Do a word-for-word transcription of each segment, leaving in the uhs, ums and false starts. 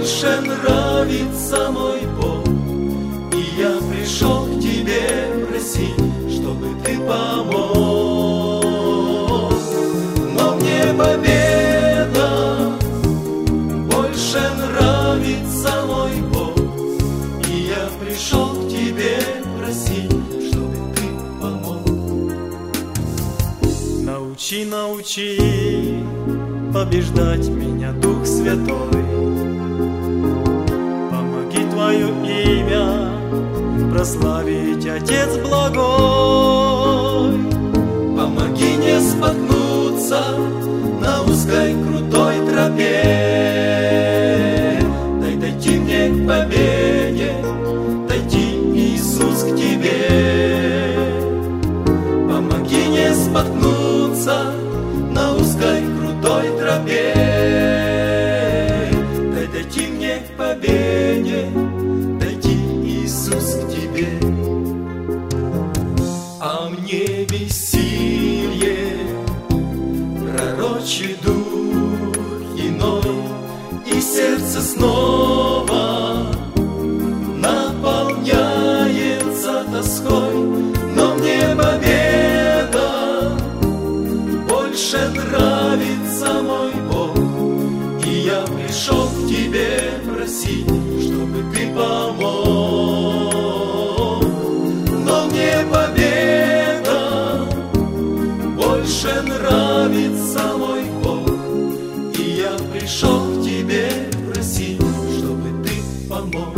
больше нравится мой Бог. И я пришел к тебе просить, чтобы ты помог. Но мне победа больше нравится мой Бог. И я пришел к тебе просить, чтобы ты помог. Научи, научи побеждать меня, Дух Святой. Помоги Твое имя прославить, Отец благой. Помоги не споткнуться на узкой крутой тропе. Дай дойти мне к победе, дойти, Иисус, к Тебе. Помоги не споткнуться на узкой крутой тропе. Дай дойти мне к победе, дойти, Иисус, к Тебе. А мне веселье, пророчий дух иной, и сердце снова наполняется тоской. Но мне победа больше нравится мой Бог. И я пришел к тебе просить, чтобы ты помог. Но мне победа больше нравится мой Бог. И я пришел к тебе просить, чтобы ты помог.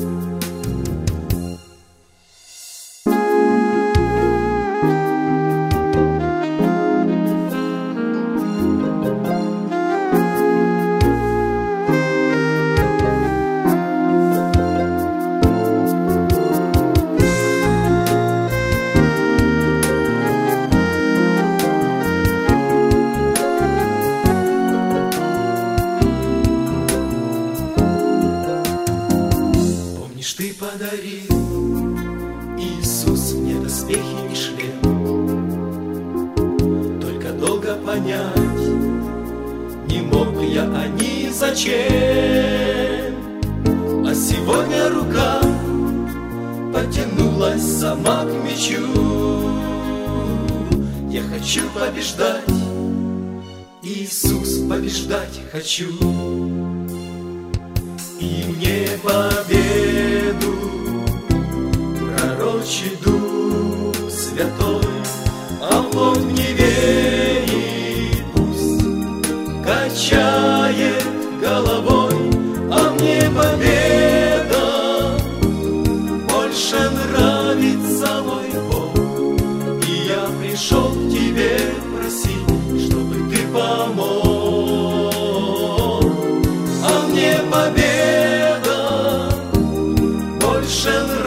Ты подарил, Иисус, мне доспехи и шлем. Только долго понять не мог я, они зачем. А сегодня рука потянулась сама к мечу. Я хочу побеждать, Иисус, побеждать хочу. И мне победу пророчий Дух Святой, а плоть мне верит, пусть качает головой. А мне победа больше нравится мой Бог. И я пришел к тебе просить, чтобы ты помог. А мне победа больше нравится